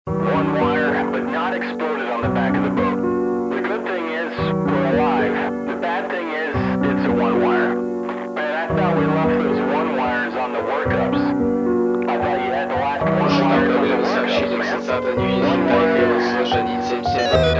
One wire, but not exploded on the back of the boat. The good thing is we're alive. The bad thing is it's a one wire. Man, I thought we left those one wires on the workups. I thought you had the last one Ожидал wires on the проблемы с workups, сообщением man. с Сатта Ньюизи Тайфилс, сложение 77.